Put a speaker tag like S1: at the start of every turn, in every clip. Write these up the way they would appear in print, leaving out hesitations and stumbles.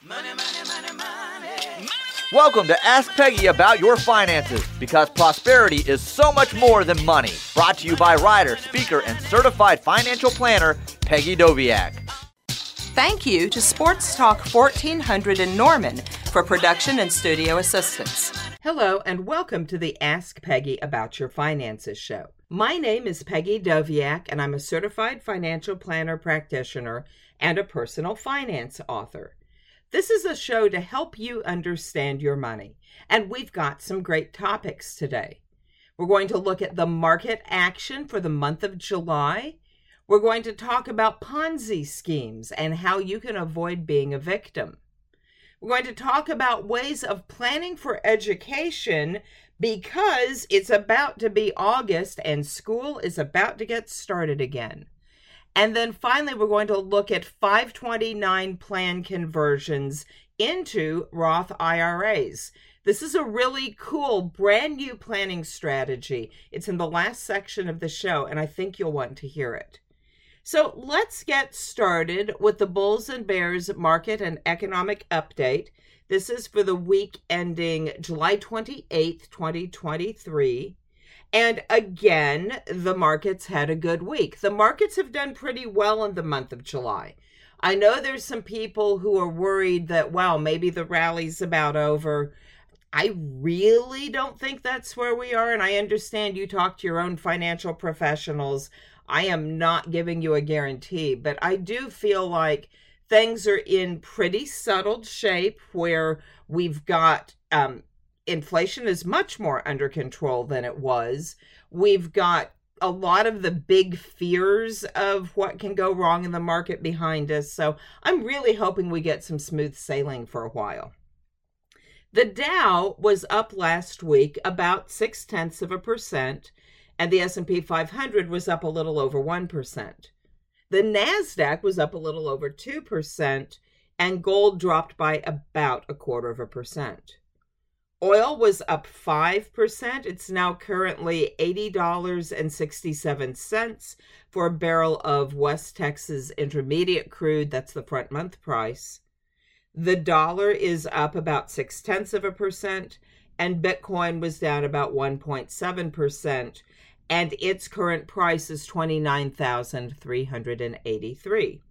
S1: Money, money, money, money.
S2: Welcome to Ask Peggy About Your Finances, because prosperity is so much more than money. Brought to you by writer, speaker, and certified financial planner, Peggy Doviak.
S3: Thank you to Sports Talk 1400 in Norman for production and studio assistance.
S4: Hello, and welcome to the Ask Peggy About Your Finances show. My name is Peggy Doviak, and I'm a certified financial planner practitioner and a personal finance author. This is a show to help you understand your money, and we've got some great topics today. We're going to look at the market action for the month of July. We're going to talk about Ponzi schemes and how you can avoid being a victim. We're going to talk about ways of planning for education because it's about to be August and school is about to get started again. And then finally, we're going to look at 529 plan conversions into Roth IRAs. This is a really cool, brand new planning strategy. It's in the last section of the show, and I think you'll want to hear it. So let's get started with the Bulls and Bears market and economic update. This is for the week ending July 28th, 2023. And again, the markets had a good week. The markets have done pretty well in the month of July. I know there's some people who are worried that, wow, maybe the rally's about over. I really don't think that's where we are, and I understand you talk to your own financial professionals. I am not giving you a guarantee, but I do feel like things are in pretty settled shape where we've got inflation is much more under control than it was. We've got a lot of the big fears of what can go wrong in the market behind us. So I'm really hoping we get some smooth sailing for a while. The Dow was up last week about 0.6%, and the S&P 500 was up a little over 1%. The NASDAQ was up a little over 2%, and gold dropped by about 0.25%. Oil was up 5%. It's now currently $80.67 for a barrel of West Texas Intermediate crude. That's the front month price. The dollar is up about 0.6%, and Bitcoin was down about 1.7%, and its current price is $29,383.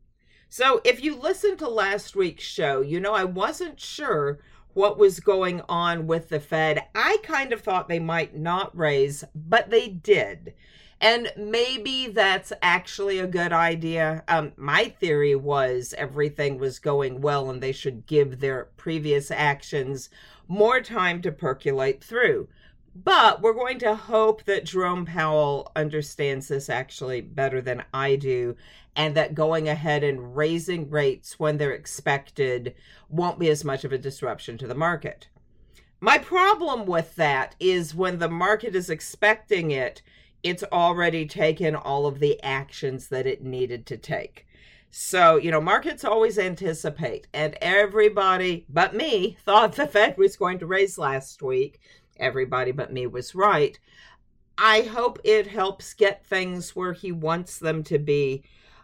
S4: So if you listened to last week's show, you know I wasn't sure what was going on with the Fed. I kind of thought they might not raise, but they did. And maybe that's actually a good idea. My theory was everything was going well and they should give their previous actions more time to percolate through. But we're going to hope that Jerome Powell understands this actually better than I do, and that going ahead and raising rates when they're expected won't be as much of a disruption to the market. My problem with that is when the market is expecting it, it's already taken all of the actions that it needed to take. So, markets always anticipate, and everybody but me thought the Fed was going to raise last week. Everybody but me was right. I hope it helps get things where he wants them to be.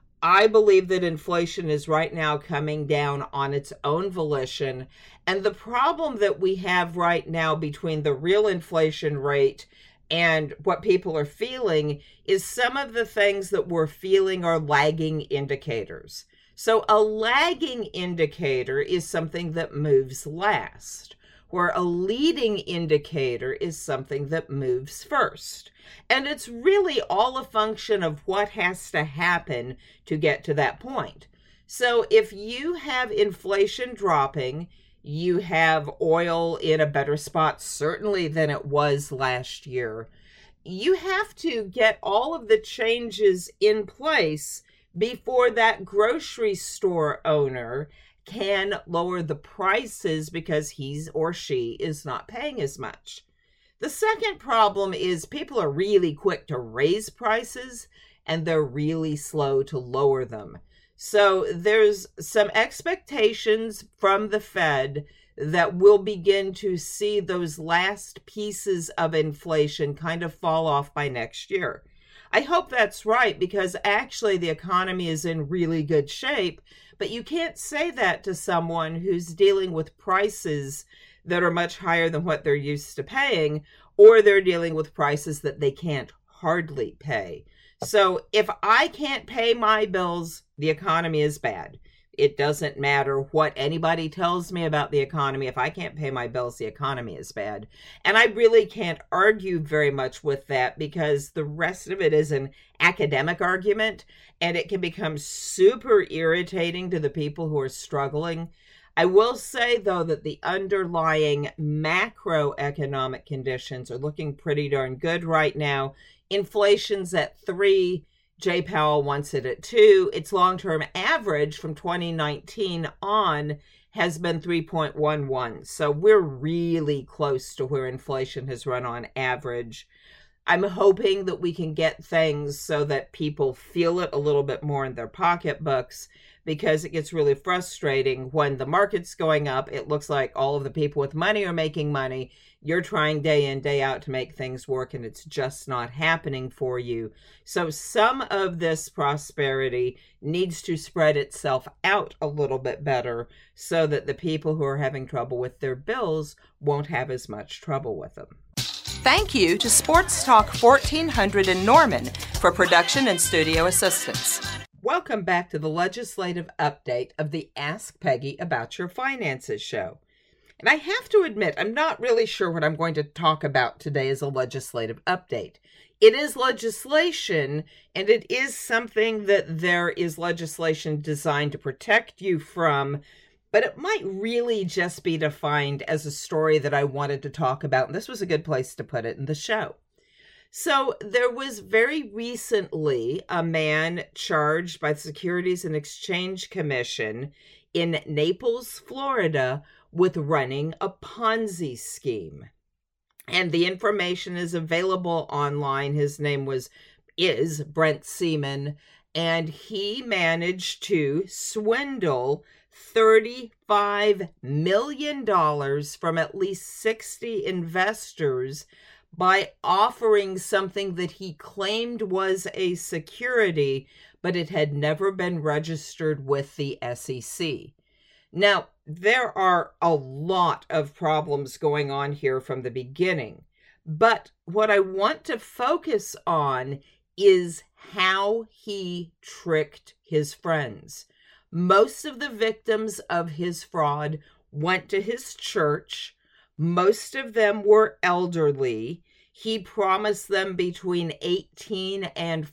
S4: I believe that inflation is right now coming down on its own volition. And the problem that we have right now between the real inflation rate and what people are feeling is some of the things that we're feeling are lagging indicators. So a lagging indicator is something that moves last, where a leading indicator is something that moves first. And it's really all a function of what has to happen to get to that point. So if you have inflation dropping, you have oil in a better spot, certainly than it was last year, you have to get all of the changes in place before that grocery store owner can lower the prices because he or she is not paying as much. The second problem is people are really quick to raise prices and they're really slow to lower them. So there's some expectations from the Fed that we'll begin to see those last pieces of inflation kind of fall off by next year. I hope that's right, because actually the economy is in really good shape, but you can't say that to someone who's dealing with prices that are much higher than what they're used to paying, or they're dealing with prices that they can't hardly pay. So if I can't pay my bills, the economy is bad. It doesn't matter what anybody tells me about the economy. If I can't pay my bills, the economy is bad. And I really can't argue very much with that, because the rest of it is an academic argument, and it can become super irritating to the people who are struggling. I will say, though, that the underlying macroeconomic conditions are looking pretty darn good right now. Inflation's at 3%. Jay Powell wants it at 2%. Its long-term average from 2019 on has been 3.11. So we're really close to where inflation has run on average. I'm hoping that we can get things so that people feel it a little bit more in their pocketbooks, because it gets really frustrating when the market's going up. It looks like all of the people with money are making money. You're trying day in, day out to make things work, and it's just not happening for you. So some of this prosperity needs to spread itself out a little bit better, so that the people who are having trouble with their bills won't have as much trouble with them.
S3: Thank you to Sports Talk 1400 in Norman for production and studio assistance.
S4: Welcome back to the legislative update of the Ask Peggy About Your Finances show. And I have to admit, I'm not really sure what I'm going to talk about today as a legislative update. It is legislation, and it is something that there is legislation designed to protect you from, but it might really just be defined as a story that I wanted to talk about, and this was a good place to put it in the show. So there was very recently a man charged by the Securities and Exchange Commission in Naples, Florida, with running a Ponzi scheme. And the information is available online. His name is Brent Seaman, and he managed to swindle $35 million from at least 60 investors by offering something that he claimed was a security, but it had never been registered with the SEC. Now, there are a lot of problems going on here from the beginning, but what I want to focus on is how he tricked his friends. Most of the victims of his fraud went to his church. Most of them were elderly. He promised them between 18 and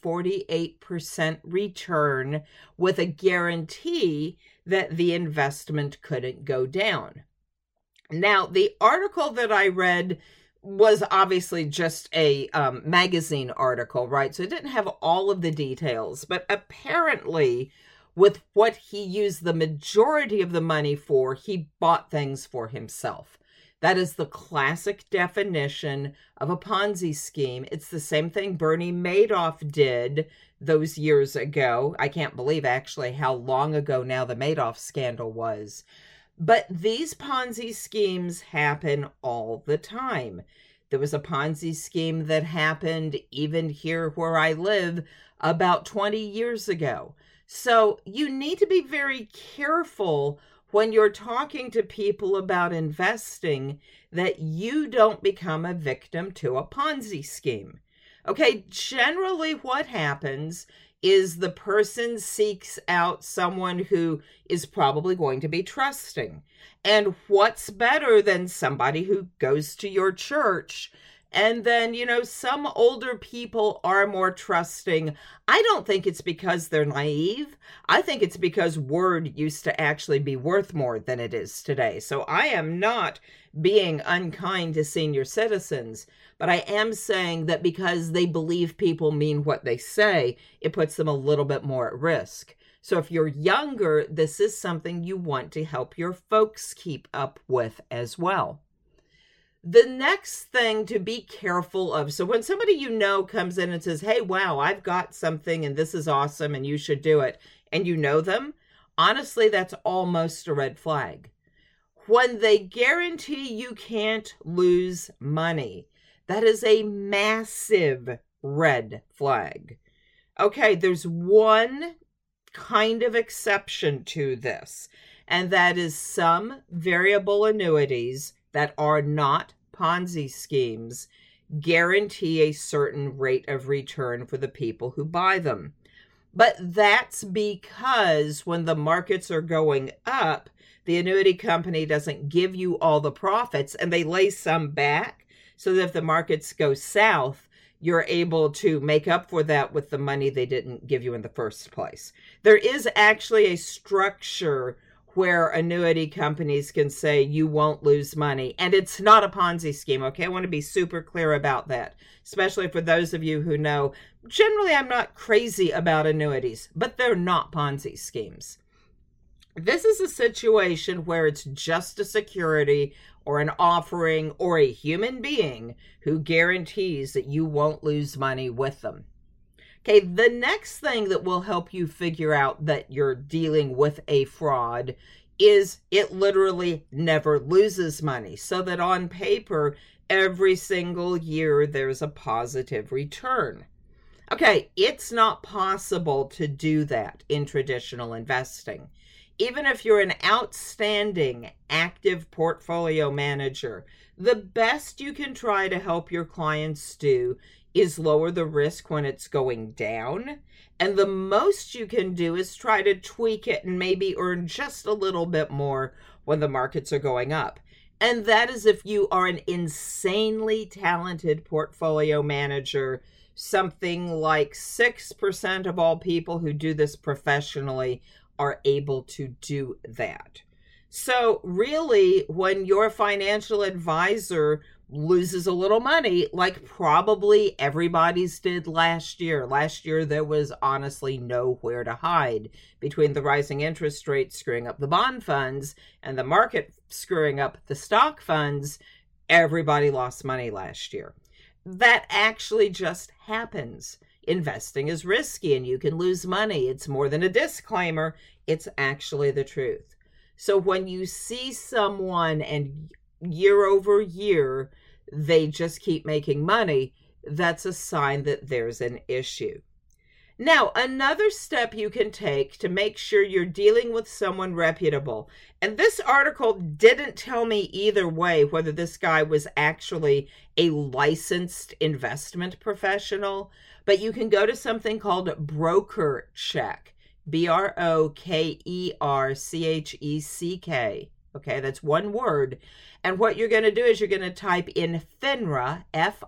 S4: 48% return with a guarantee that the investment couldn't go down. Now, the article that I read was obviously just a magazine article, right? So it didn't have all of the details, but apparently with what he used the majority of the money for, he bought things for himself. That is the classic definition of a Ponzi scheme. It's the same thing Bernie Madoff did those years ago. I can't believe actually how long ago now the Madoff scandal was. But these Ponzi schemes happen all the time. There was a Ponzi scheme that happened even here where I live about 20 years ago. So you need to be very careful when you're talking to people about investing that you don't become a victim to a Ponzi scheme. Okay, generally what happens is the person seeks out someone who is probably going to be trusting. And what's better than somebody who goes to your church? And then, some older people are more trusting. I don't think it's because they're naive. I think it's because word used to actually be worth more than it is today. So I am not being unkind to senior citizens, but I am saying that because they believe people mean what they say, it puts them a little bit more at risk. So if you're younger, this is something you want to help your folks keep up with as well. The next thing to be careful of, so when somebody comes in and says, hey, wow, I've got something and this is awesome and you should do it, and you know them, honestly, that's almost a red flag. When they guarantee you can't lose money, that is a massive red flag. Okay, there's one kind of exception to this, and that is some variable annuities that are not Ponzi schemes guarantee a certain rate of return for the people who buy them. But that's because when the markets are going up, the annuity company doesn't give you all the profits, and they lay some back so that if the markets go south, you're able to make up for that with the money they didn't give you in the first place. There is actually a structure where annuity companies can say you won't lose money, and it's not a Ponzi scheme, okay? I want to be super clear about that, especially for those of you who know, generally I'm not crazy about annuities, but they're not Ponzi schemes. This is a situation where it's just a security or an offering or a human being who guarantees that you won't lose money with them. Okay, the next thing that will help you figure out that you're dealing with a fraud is it literally never loses money, so that on paper, every single year there's a positive return. Okay, it's not possible to do that in traditional investing. Even if you're an outstanding active portfolio manager, the best you can try to help your clients do is lower the risk when it's going down. And the most you can do is try to tweak it and maybe earn just a little bit more when the markets are going up. And that is if you are an insanely talented portfolio manager. Something like 6% of all people who do this professionally are able to do that. So really, when your financial advisor loses a little money, like probably everybody's did last year. Last year, there was honestly nowhere to hide between the rising interest rates screwing up the bond funds and the market screwing up the stock funds. Everybody lost money last year. That actually just happens. Investing is risky and you can lose money. It's more than a disclaimer. It's actually the truth. So when you see someone and year over year, they just keep making money, that's a sign that there's an issue. Now, another step you can take to make sure you're dealing with someone reputable, and this article didn't tell me either way whether this guy was actually a licensed investment professional, but you can go to something called BrokerCheck, BrokerCheck. Okay, that's one word. And what you're going to do is you're going to type in FINRA,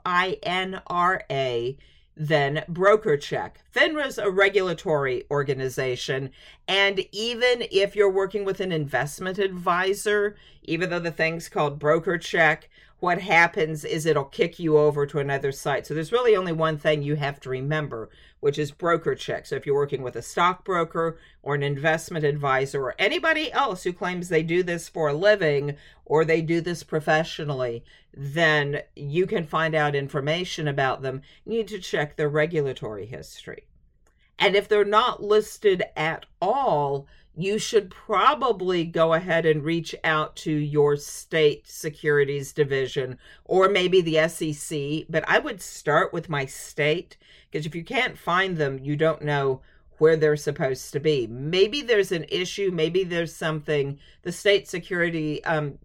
S4: FINRA, then BrokerCheck. FINRA is a regulatory organization, and even if you're working with an investment advisor, even though the thing's called BrokerCheck, what happens is it'll kick you over to another site. So there's really only one thing you have to remember, which is BrokerCheck. So if you're working with a stockbroker or an investment advisor or anybody else who claims they do this for a living or they do this professionally, then you can find out information about them. You need to check their regulatory history. And if they're not listed at all, you should probably go ahead and reach out to your state securities division or maybe the SEC. But I would start with my state, because if you can't find them, you don't know where they're supposed to be. Maybe there's an issue. Maybe there's something. The state security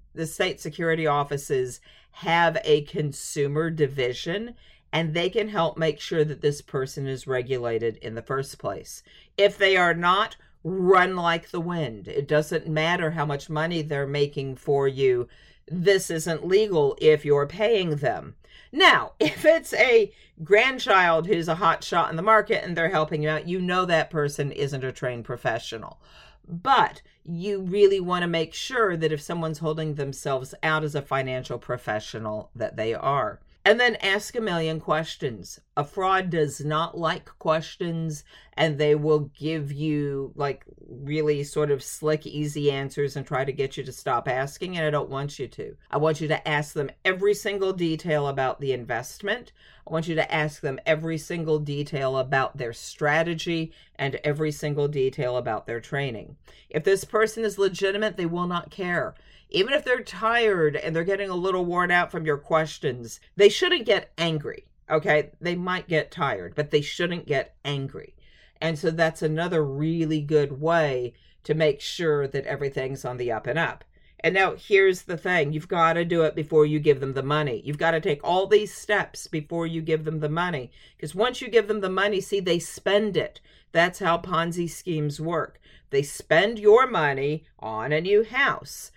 S4: offices have a consumer division, and they can help make sure that this person is regulated in the first place. If they are not, run like the wind. It doesn't matter how much money they're making for you. This isn't legal if you're paying them. Now, if it's a grandchild who's a hot shot in the market and they're helping you out, you know that person isn't a trained professional. But you really want to make sure that if someone's holding themselves out as a financial professional, that they are. And then ask a million questions. A fraud does not like questions, and they will give you like really sort of slick, easy answers and try to get you to stop asking, and I don't want you to. I want you to ask them every single detail about the investment. I want you to ask them every single detail about their strategy and every single detail about their training. If this person is legitimate, they will not care. Even if they're tired and they're getting a little worn out from your questions, they shouldn't get angry. Okay, they might get tired, but they shouldn't get angry. And so that's another really good way to make sure that everything's on the up and up. And now here's the thing. You've got to do it before you give them the money. You've got to take all these steps before you give them the money. Because once you give them the money, see, they spend it. That's how Ponzi schemes work. They spend your money on a new house,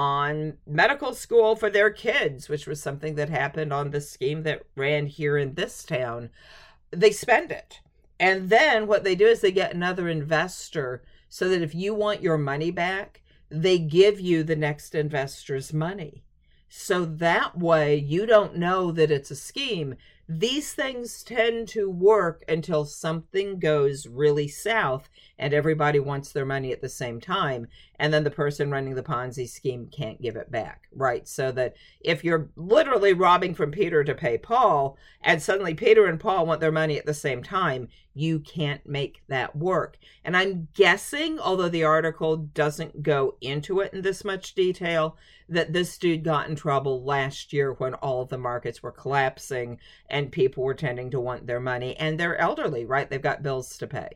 S4: on medical school for their kids, which was something that happened on the scheme that ran here in this town. They spend it. And then what they do is they get another investor so that if you want your money back, they give you the next investor's money. So that way you don't know that it's a scheme. These things tend to work until something goes really south and everybody wants their money at the same time. And then the person running the Ponzi scheme can't give it back, right? So that if you're literally robbing from Peter to pay Paul, and suddenly Peter and Paul want their money at the same time, you can't make that work. And I'm guessing, although the article doesn't go into it in this much detail, that this dude got in trouble last year when all of the markets were collapsing and people were tending to want their money, and they're elderly, right? They've got bills to pay.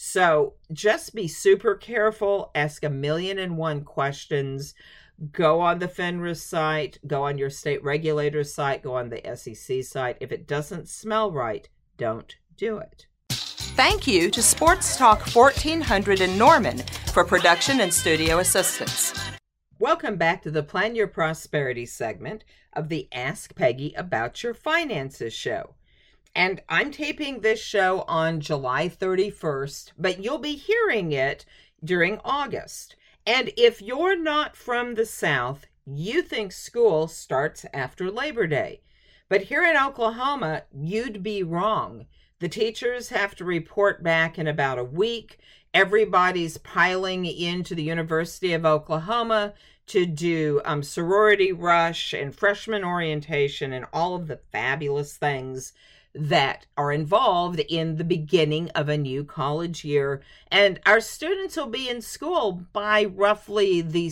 S4: So just be super careful, ask 1,000,001 questions, go on the FINRA site, go on your state regulator site, go on the SEC site. If it doesn't smell right, don't do it.
S3: Thank you to Sports Talk 1400 in Norman for production and studio assistance.
S4: Welcome back to the Plan Your Prosperity segment of the Ask Peggy About Your Finances show. And I'm taping this show on July 31st, but you'll be hearing it during August. And if you're not from the South, you think school starts after Labor Day. But here in Oklahoma, you'd be wrong. The teachers have to report back in about a week. Everybody's piling into the University of Oklahoma to do sorority rush and freshman orientation and all of the fabulous things that are involved in the beginning of a new college year. And our students will be in school by roughly between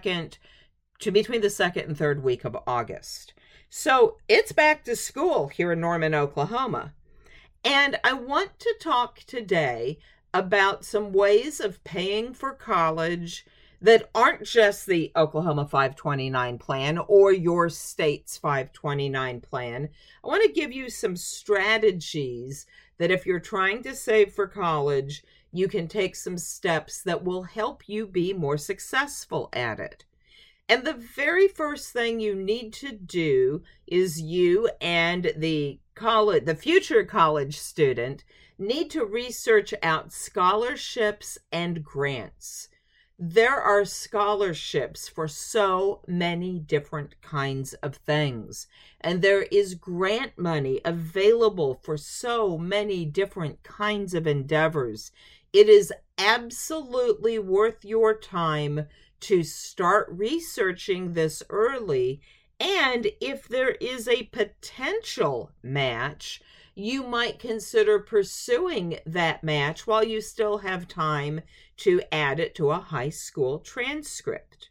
S4: the second and third week of August. So it's back to school here in Norman, Oklahoma. And I want to talk today about some ways of paying for college that aren't just the Oklahoma 529 plan or your state's 529 plan. I want to give you some strategies that if you're trying to save for college, you can take some steps that will help you be more successful at it. And the very first thing you need to do is you and the future college student need to research out scholarships and grants. There are scholarships for so many different kinds of things, and there is grant money available for so many different kinds of endeavors. It is absolutely worth your time to start researching this early, and if there is a potential match, you might consider pursuing that match while you still have time to add it to a high school transcript.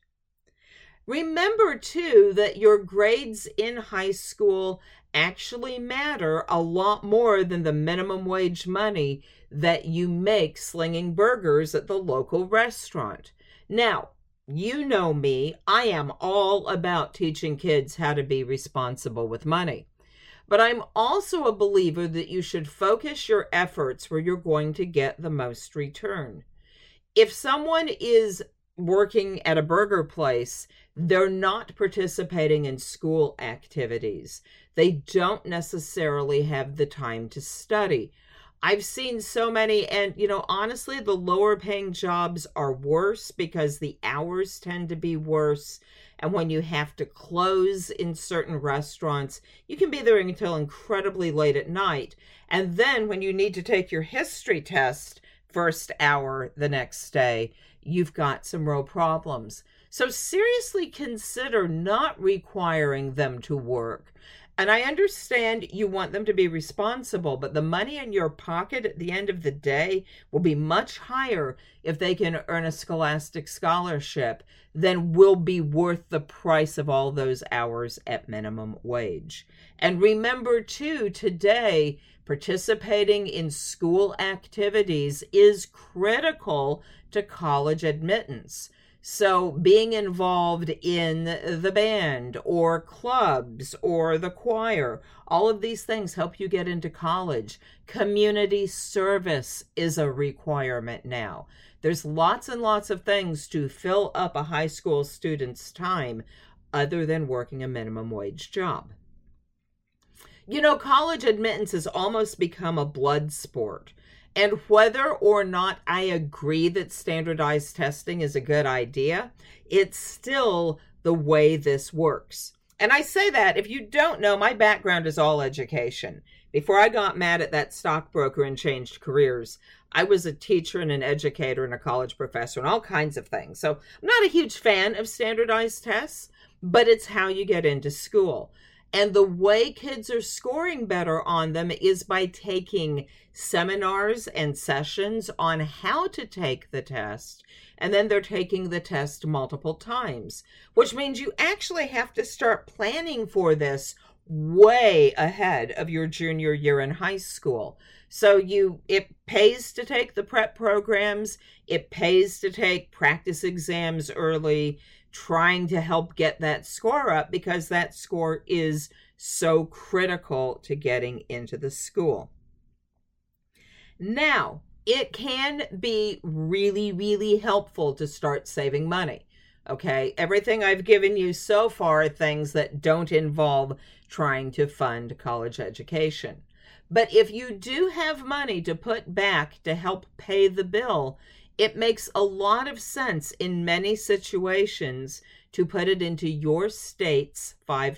S4: Remember, too, that your grades in high school actually matter a lot more than the minimum wage money that you make slinging burgers at the local restaurant. Now, you know me, I am all about teaching kids how to be responsible with money. But I'm also a believer that you should focus your efforts where you're going to get the most return. If someone is working at a burger place, they're not participating in school activities. They don't necessarily have the time to study. I've seen so many, and honestly, the lower paying jobs are worse because the hours tend to be worse. And when you have to close in certain restaurants, you can be there until incredibly late at night. And then when you need to take your history test first hour the next day, you've got some real problems. So seriously consider not requiring them to work. And I understand you want them to be responsible, but the money in your pocket at the end of the day will be much higher if they can earn a scholastic scholarship than will be worth the price of all those hours at minimum wage. And remember too, today, participating in school activities is critical to college admittance. So being involved in the band or clubs or the choir, all of these things help you get into college. Community service is a requirement now. There's lots and lots of things to fill up a high school student's time other than working a minimum wage job. You know, college admittance has almost become a blood sport. And whether or not I agree that standardized testing is a good idea, it's still the way this works. And I say that, if you don't know, my background is all education. Before I got mad at that stockbroker and changed careers, I was a teacher and an educator and a college professor and all kinds of things. So I'm not a huge fan of standardized tests, but it's how you get into school. And the way kids are scoring better on them is by taking seminars and sessions on how to take the test. And then they're taking the test multiple times, which means you actually have to start planning for this way ahead of your junior year in high school. So it pays to take the prep programs. It pays to take practice exams early, trying to help get that score up because that score is so critical to getting into the school. Now, it can be really, really helpful to start saving money. Okay, everything I've given you so far are things that don't involve trying to fund college education. But if you do have money to put back to help pay the bill, it makes a lot of sense in many situations to put it into your state's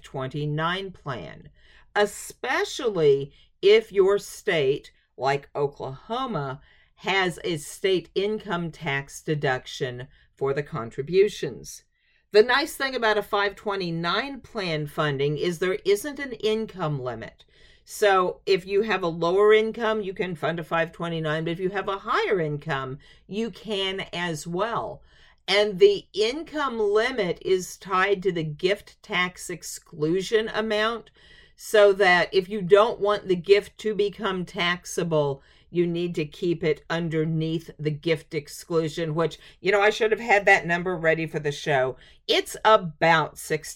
S4: 529 plan, especially if your state, like Oklahoma, has a state income tax deduction for the contributions. The nice thing about a 529 plan funding is there isn't an income limit. So if you have a lower income, you can fund a 529, but if you have a higher income, you can as well. And the income limit is tied to the gift tax exclusion amount, so that if you don't want the gift to become taxable, you need to keep it underneath the gift exclusion, which, I should have had that number ready for the show. It's about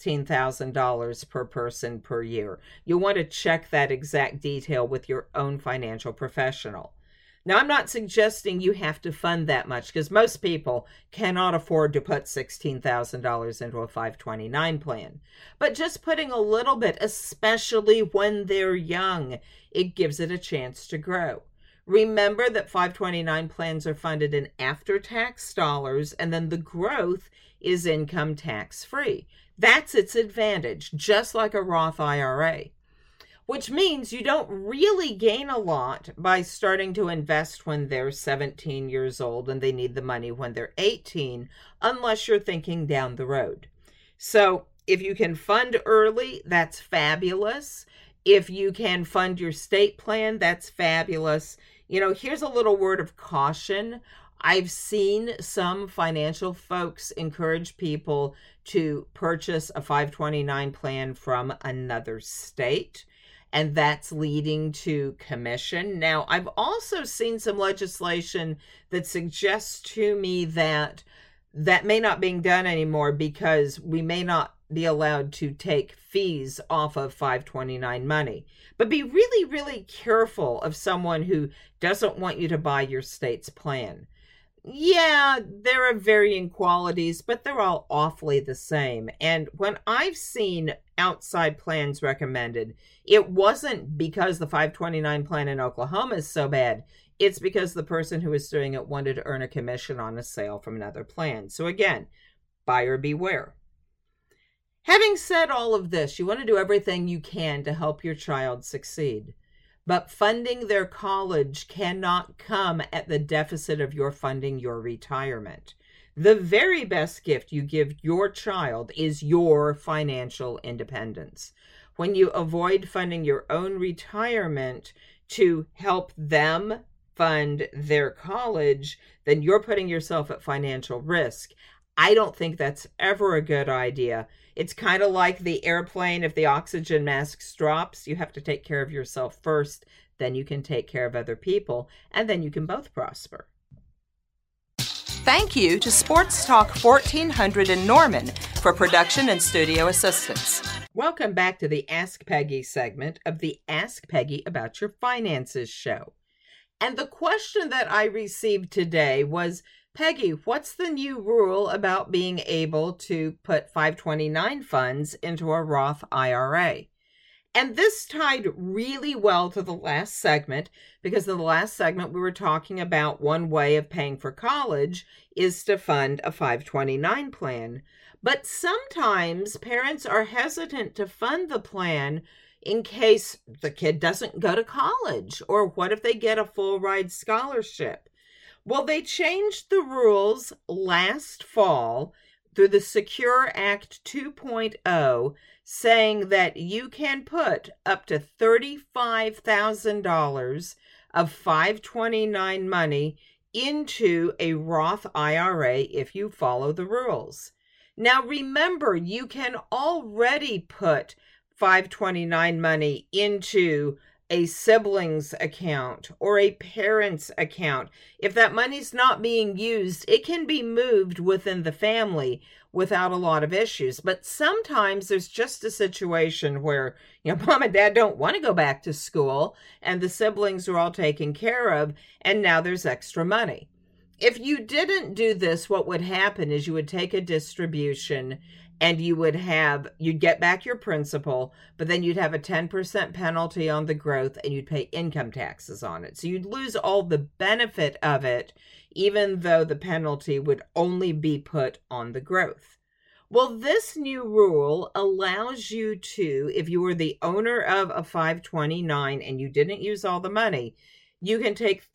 S4: $16,000 per person per year. You'll want to check that exact detail with your own financial professional. Now, I'm not suggesting you have to fund that much because most people cannot afford to put $16,000 into a 529 plan. But just putting a little bit, especially when they're young, it gives it a chance to grow. Remember that 529 plans are funded in after-tax dollars, and then the growth is income tax-free. That's its advantage, just like a Roth IRA, which means you don't really gain a lot by starting to invest when they're 17 years old and they need the money when they're 18, unless you're thinking down the road. So if you can fund early, that's fabulous. If you can fund your state plan, that's fabulous. Here's a little word of caution. I've seen some financial folks encourage people to purchase a 529 plan from another state, and that's leading to commission. Now, I've also seen some legislation that suggests to me that may not being done anymore because we may not be allowed to take fees off of 529 money. But be really, really careful of someone who doesn't want you to buy your state's plan. Yeah, there are varying qualities, but they're all awfully the same. And when I've seen outside plans recommended, it wasn't because the 529 plan in Oklahoma is so bad. It's because the person who was doing it wanted to earn a commission on a sale from another plan. So again, buyer beware. Having said all of this, you want to do everything you can to help your child succeed. But funding their college cannot come at the deficit of your funding your retirement. The very best gift you give your child is your financial independence. when you avoid funding your own retirement to help them fund their college, then you're putting yourself at financial risk. I don't think that's ever a good idea. It's kind of like the airplane. If the oxygen mask drops, you have to take care of yourself first. Then you can take care of other people, and then you can both prosper.
S3: Thank you to Sports Talk 1400 in Norman for production and studio assistance.
S4: Welcome back to the Ask Peggy segment of the Ask Peggy About Your Finances show. And the question that I received today was, Peggy, what's the new rule about being able to put 529 funds into a Roth IRA? And this tied really well to the last segment, because in the last segment we were talking about one way of paying for college is to fund a 529 plan. But sometimes parents are hesitant to fund the plan in case the kid doesn't go to college, or what if they get a full ride scholarship? Well, they changed the rules last fall through the Secure Act 2.0, saying that you can put up to $35,000 of 529 money into a Roth IRA if you follow the rules. Now, remember, you can already put 529 money into a sibling's account or a parent's account. If that money's not being used, it can be moved within the family without a lot of issues. But sometimes there's just a situation where, mom and dad don't want to go back to school and the siblings are all taken care of, and now there's extra money. If you didn't do this, what would happen is you would take a distribution and you'd get back your principal, but then you'd have a 10% penalty on the growth and you'd pay income taxes on it. So you'd lose all the benefit of it, even though the penalty would only be put on the growth. Well, this new rule allows you to, if you were the owner of a 529 and you didn't use all the money, you can take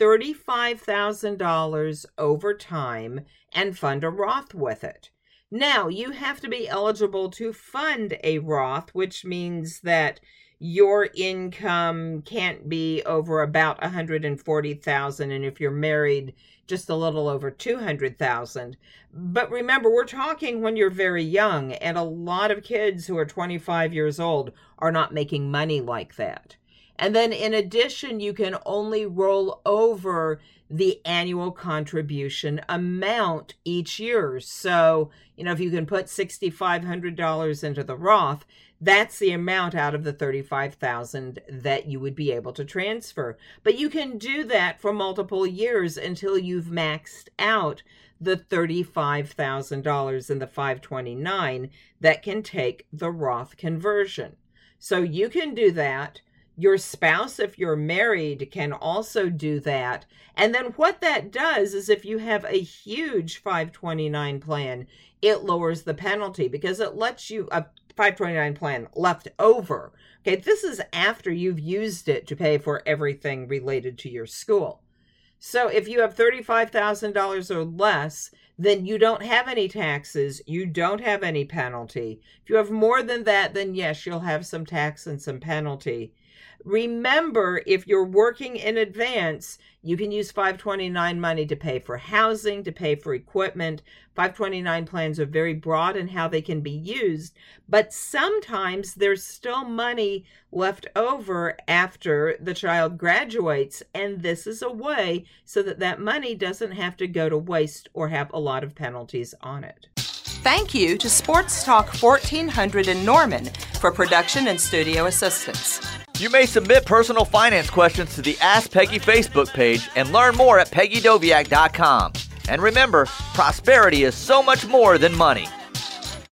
S4: $35,000 over time and fund a Roth with it. Now, you have to be eligible to fund a Roth, which means that your income can't be over about $140,000, and if you're married, just a little over $200,000. But remember, we're talking when you're very young, and a lot of kids who are 25 years old are not making money like that. And then in addition, you can only roll over the annual contribution amount each year. So, if you can put $6,500 into the Roth, that's the amount out of the $35,000 that you would be able to transfer. But you can do that for multiple years until you've maxed out the $35,000 in the 529 that can take the Roth conversion. So you can do that. Your spouse, if you're married, can also do that. And then what that does is if you have a huge 529 plan, it lowers the penalty because it lets you a 529 plan left over. Okay, this is after you've used it to pay for everything related to your school. So if you have $35,000 or less, then you don't have any taxes, you don't have any penalty. If you have more than that, then yes, you'll have some tax and some penalty. Remember, if you're working in advance, you can use 529 money to pay for housing, to pay for equipment. 529 plans are very broad in how they can be used, but sometimes there's still money left over after the child graduates, and this is a way so that that money doesn't have to go to waste or have a lot of penalties on it.
S3: Thank you to Sports Talk 1400 in Norman for production and studio assistance.
S2: You may submit personal finance questions to the Ask Peggy Facebook page and learn more at PeggyDoviak.com. And remember, prosperity is so much more than money.